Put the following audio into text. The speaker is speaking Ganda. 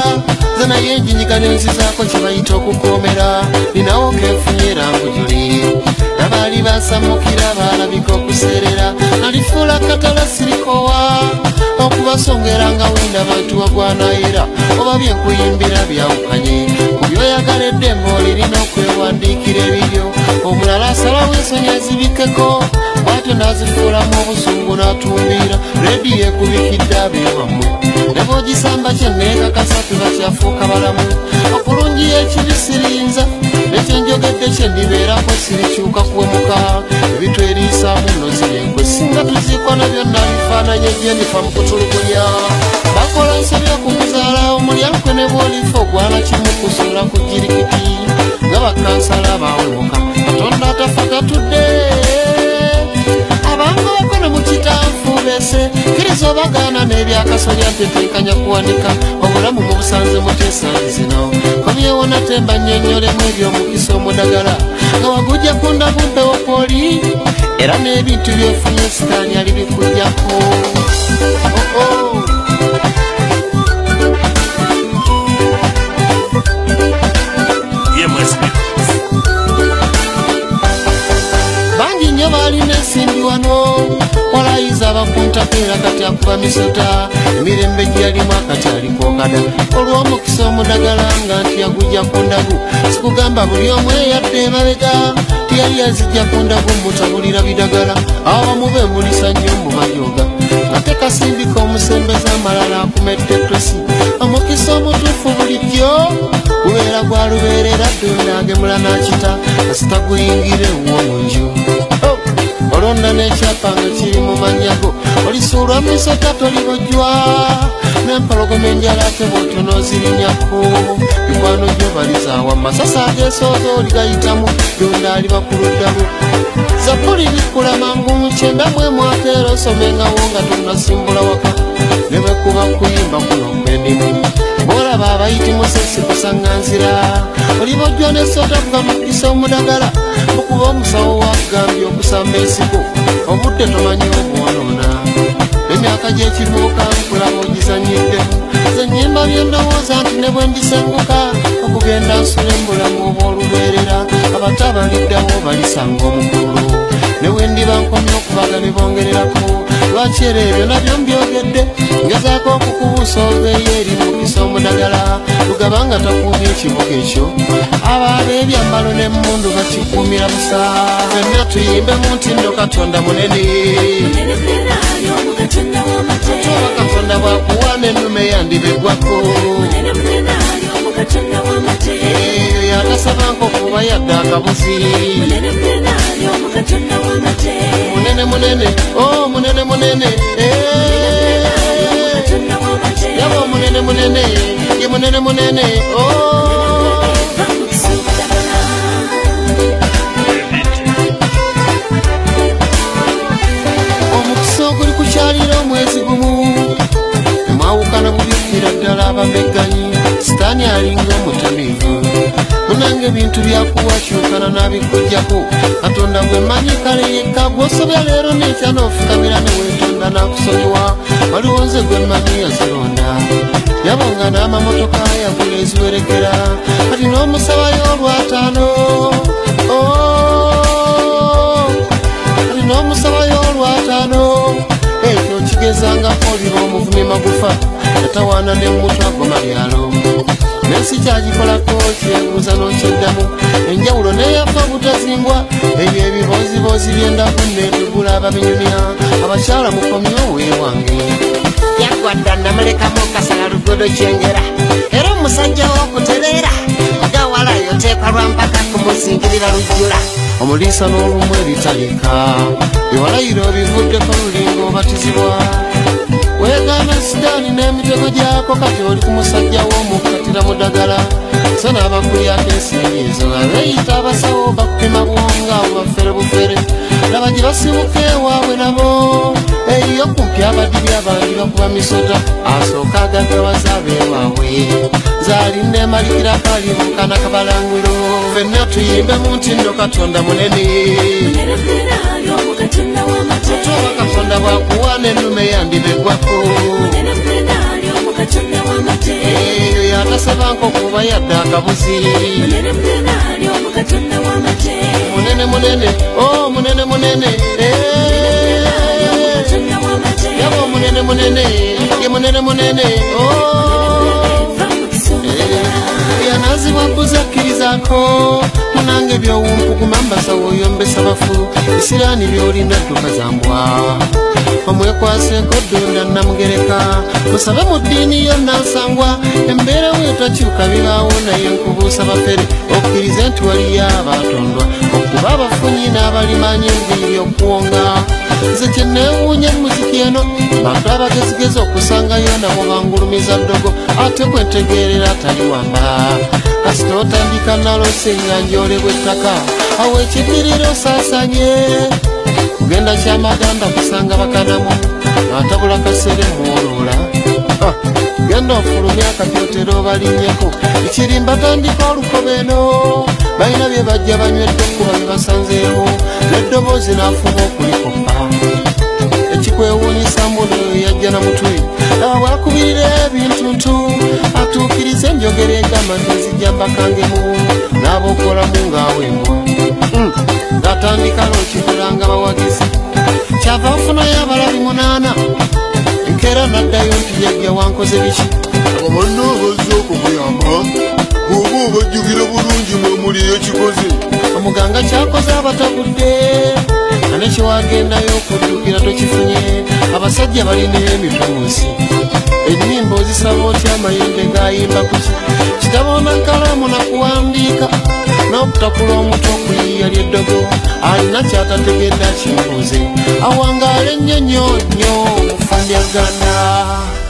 zana yenjinyika nenzizaako kibayita okukoomera ninawo kenfunyera ngujuli nabali basamukira balabika okuserera nalifuula katala sirikowa okubasongera nga wenda abantu wagwanayira oba byenkuyimbira byawukanye ku byoyagala eddembe olirina okwewandiikira ebiryo omulala asalawo ensonyi ezibikeko bwatyo nazifuulamu obusungu n'atumbira rediyo ekubikidde abeewammwe ne boogisamba kyenneekakasa tebakyafuuka balamu okulungi ekibi sirinza ekyenjogedde kyendibeerako sirikyuka kuwemuka ebitweriisaamu nno zirenkwe singa tuziikono byonna bifaananye gyendifa mu kutulugunya bakola nsobi okukuzaala omulyankwe ne bwolifa ogwana kimu kusuula ku jirikiti nga bakansala bawemuka katonda atafa gatudde abantu bakono mu kitanfu bese kiriza obagaana n'ebyakasolya ntetenkanya kuwanika obulamu mu busanze muteesangi zino komyewo natemba nnyonnyolemu eby'omukisa omudagala nga wagujja kunda bumpewo kwoli era n'ebintu byofunye sitaani ali bikujjako bangi nnyo baalina ensimbi wano walayiza abakuntakeera kati akuba misota emirembe gyalimu akati alikwokada olw'omukisa omudagala nga nti yagujja ku ndagu sikugamba buli omu eyadde emabega tiyali yazijja ku ndagu mutabulira bidagala abamu bembulisa nnyo mu majoga ate kasimbika omusembeza amalala akumedde presi omukisa omutuufu bulijjo gubeera gwa lubeerera ddundagemula n'akita kasita guyingire wo mu nju olonna n'ekyapa nga kiri mu manyago olisuulwa misota tolibojjwa n'empologoma enjala ate bw'otono zirinyako mikwano gyo balizaawa masasa ageesooza oligayitamu yonna aliba ku luddalu zabbuli bikkula mangu mukyenda mu emwaka era osomengawo nga tonnasimbula waka ne bwe kuba kuyimba kuno kw'endimu bw'olaba abayitimusesi kusaŋŋanzira olibojjwa n'essota kuva mu kisa omudagala okuba omusawo wakugambye okusamba ensigo obudde tomanyi obwonoona emyaka gy'ekivuuka nkulaba ogizanyiddemu ze nnyimba byendowooza nti ne bwe ndisenguka okugenda nsula embulamu oba olubeerera abato abaliddawo balisanga omukulu ne bwe ndiba nkomye okubaga ne bongererako lwaki era ebyo nabyo mbyogedde ngezaako okukubuusa obeeyo eri mukisa omudagala lugaba nga takuumya ekibuga ekyo abaaba ebyambalo n'emmundu bakikuumira busa fenna tuyimbemu nti nno katonda munene oba katonda bwakuwaana ennume yandibeggwako eyo yatasaba nkokuba yadde akabuzi munene munene o munene munene yaba munene munene ye munene munene omukisa oguli kukyalira omwezi gumu emwawukana bubikkira ddala abamegganyi sitaani alinga omutamiivu munange ebintu byakuwakyukana n'abikujjako katonda gwe mmanyi kale yekka gw'osobya leero n'ekya n'ofukamira ne weetonda n'akusonyiwa waliwo nze gwe mmanyi yazironda yabanga n'amamotoka yagula eziwerekera kati n'omusabayo olwataano kati n'omusabayo olwataano ekyo kigezangako oliba omuvumi magufa yatawaana n'emmutu agoma byalo nensi kyagikolako kyebuuza n'okyeddamu enjawulo neyafa butazingwa ebyo ebibooziboozi byendaku netugula ababinyumya abakyala mukomyo weewange yaggwadda namulekamu kasala lugodo kyengera era omusajja w'okutereera agawala yoteekwa lwampaka kumusingirira lujjula omuliisa n'olumu ebitalika biwalayiro obivuddeko lulinga obatizibwa weegaana sidaani n'emitego gyako kati oli ku musajja w'omukkatira mudagala so n'abakulyako ensimbi ezo abeeyita abasawo bakupima bwonga bubafere bufere laba gye basibuka ewaabwe nabo eyo kumpi abadiri abangi bakuba misota asooka agagawaza abeewaabwe zaali neemalikirako alibukana kabalangwiro fenna tuyimbemu nti nno katonda munene oba katonda bwakuwaana ennume yandibeggwako eyo sebanko kuba yadde akabuzi munene munene oh munene munene yabo munene munene ye munene munene oh yanazi wakuzakkirizako munange byowumpu kumambasa woyombesa bafu isirani byolinda tukazambwa omwekwaseko ddunda namugereka musabe mu ddiini yonna nsangwa embeera wetakyuka bibaawo naye nkubuusa bafere okkirize nti waliyo abatondwa okuba abafunyi n'abalimanyi enviiri okuwonga nze kyenneewuunya muziki eno bantu abagezigezi okusangayo nabo bangulumiza ddogo ate kwentegeerera tali wamba kasita otandika nalosinga njolebwa ettaka awo ekidiriro osaasanye kugenda kyamaganda kusanga bakanamu atabula kasere muwoloola genda ofulumya akatyotero obalinyeko ekirimba tandika olukobeeno balina bye bajja banywedde okuba bye basanzeewo n'eddoboozi n'afuma okulikopa ekikwewuunyisa muno yajja na mutwe bwakubirira ebintuntu atuukirize enjogera egamba nti nzijja mbakangemu n'abaokolamu ng'awembwa ng'atandika n'okikulanga bawagizi kyava afunayo abalabi 8 enkeera n'addayo nti yajja wankoze biki abanna abazze okukuyamba bw'oba obajjukira bulungi mwemuli ekikoze omuganga kyakoze abatagudde ane kyewagendayo okuddukira tokifunye abasajja balina emitunsi ennyimba ozisaba otya amayembe gayimba kuki kitaboona kalamu nakuwandiika n'obutakula omuto okuyiiya ly'eddogo alina kyatategedde kimbuze awangaala ennyo nnyo nnyo mufandyagana